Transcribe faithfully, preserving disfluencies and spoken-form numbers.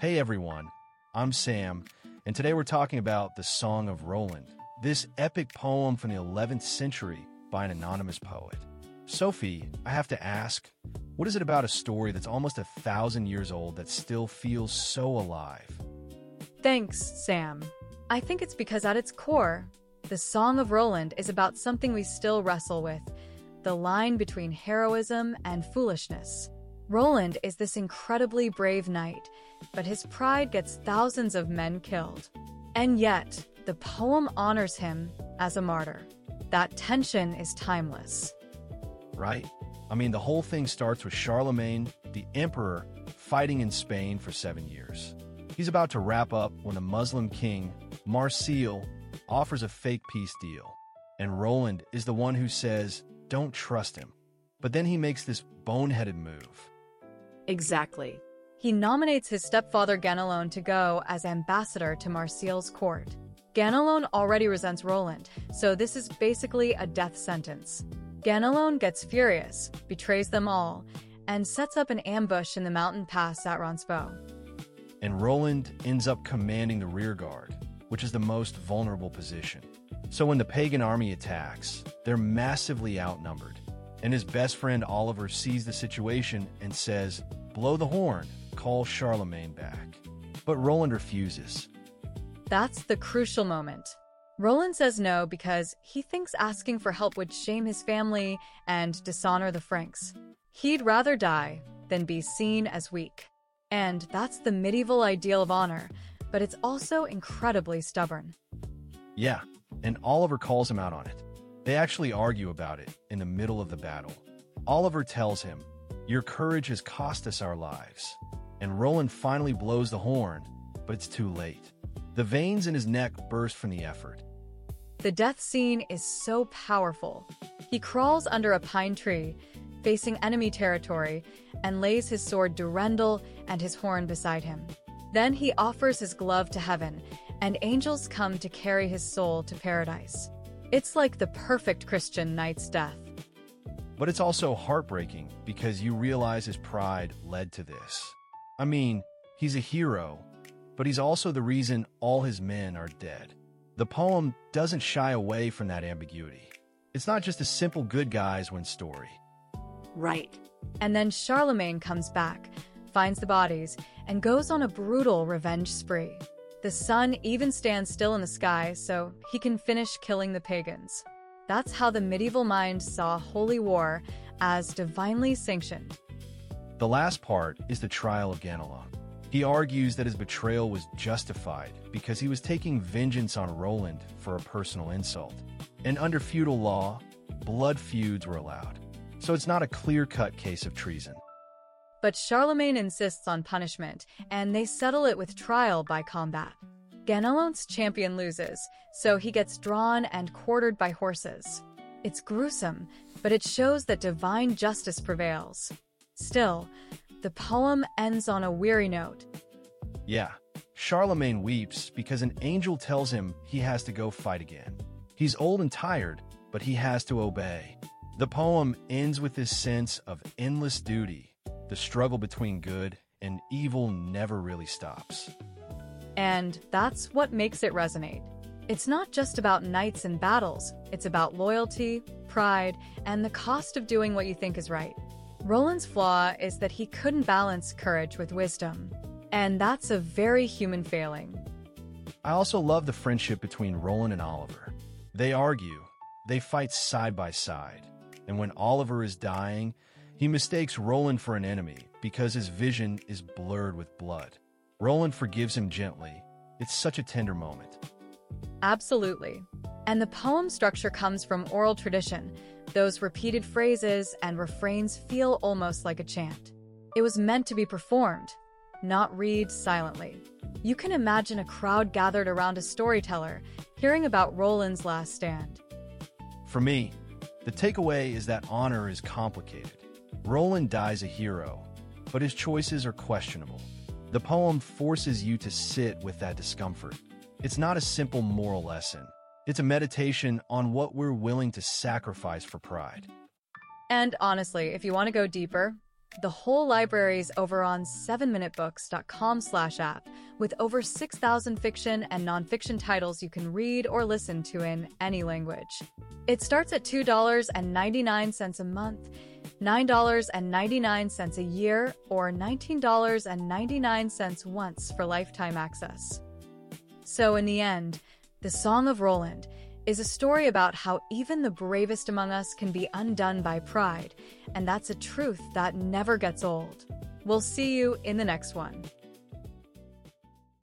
Hey everyone, I'm Sam, and today we're talking about the Song of Roland, this epic poem from the eleventh century by an anonymous poet. Sophie, I have to ask, what is it about a story that's almost a thousand years old that still feels so alive? Thanks, Sam. I think it's because at its core, the Song of Roland is about something we still wrestle with, the line between heroism and foolishness. Roland is this incredibly brave knight, but his pride gets thousands of men killed. And yet, the poem honors him as a martyr. That tension is timeless. Right? I mean, the whole thing starts with Charlemagne, the emperor, fighting in Spain for seven years. He's about to wrap up when the Muslim king, Marsil, offers a fake peace deal. And Roland is the one who says, don't trust him. But then he makes this boneheaded move. Exactly. He nominates his stepfather Ganelon to go as ambassador to Marsil's court. Ganelon already resents Roland, so this is basically a death sentence. Ganelon gets furious, betrays them all, and sets up an ambush in the mountain pass at Roncesvalles. And Roland ends up commanding the rear guard, which is the most vulnerable position. So when the pagan army attacks, they're massively outnumbered. And his best friend Oliver sees the situation and says, blow the horn, call Charlemagne back. But Roland refuses. That's the crucial moment. Roland says no because he thinks asking for help would shame his family and dishonor the Franks. He'd rather die than be seen as weak. And that's the medieval ideal of honor, but it's also incredibly stubborn. Yeah, and Oliver calls him out on it. They actually argue about it in the middle of the battle. Oliver tells him, your courage has cost us our lives. And Roland finally blows the horn, but it's too late. The veins in his neck burst from the effort. The death scene is so powerful. He crawls under a pine tree, facing enemy territory, and lays his sword Durendal and his horn beside him. Then he offers his glove to heaven, and angels come to carry his soul to paradise. It's like the perfect Christian knight's death. But it's also heartbreaking because you realize his pride led to this. I mean, he's a hero, but he's also the reason all his men are dead. The poem doesn't shy away from that ambiguity. It's not just a simple good guys win story. Right. And then Charlemagne comes back, finds the bodies, and goes on a brutal revenge spree. The sun even stands still in the sky so he can finish killing the pagans. That's how the medieval mind saw holy war as divinely sanctioned. The last part is the trial of Ganelon. He argues that his betrayal was justified because he was taking vengeance on Roland for a personal insult. And under feudal law, blood feuds were allowed. So it's not a clear-cut case of treason. But Charlemagne insists on punishment, and they settle it with trial by combat. Ganelon's champion loses, so he gets drawn and quartered by horses. It's gruesome, but it shows that divine justice prevails. Still, the poem ends on a weary note. Yeah, Charlemagne weeps because an angel tells him he has to go fight again. He's old and tired, but he has to obey. The poem ends with this sense of endless duty. The struggle between good and evil never really stops. And that's what makes it resonate. It's not just about knights and battles, it's about loyalty, pride, and the cost of doing what you think is right. Roland's flaw is that he couldn't balance courage with wisdom, and that's a very human failing. I also love the friendship between Roland and Oliver. They argue, they fight side by side, and when Oliver is dying, he mistakes Roland for an enemy because his vision is blurred with blood. Roland forgives him gently. It's such a tender moment. Absolutely. And the poem structure comes from oral tradition. Those repeated phrases and refrains feel almost like a chant. It was meant to be performed, not read silently. You can imagine a crowd gathered around a storyteller, hearing about Roland's last stand. For me, the takeaway is that honor is complicated. Roland dies a hero, but his choices are questionable. The poem forces you to sit with that discomfort. It's not a simple moral lesson. It's a meditation on what we're willing to sacrifice for pride. And honestly, if you want to go deeper, The whole library is over on seven minute books dot com slash app, with over six thousand fiction and nonfiction titles you can read or listen to in any language. It starts at two dollars and ninety-nine cents a month, nine dollars and ninety-nine cents a year, or nineteen dollars and ninety-nine cents once for lifetime access. So in the end, The Song of Roland is a story about how even the bravest among us can be undone by pride, and that's a truth that never gets old. We'll see you in the next one.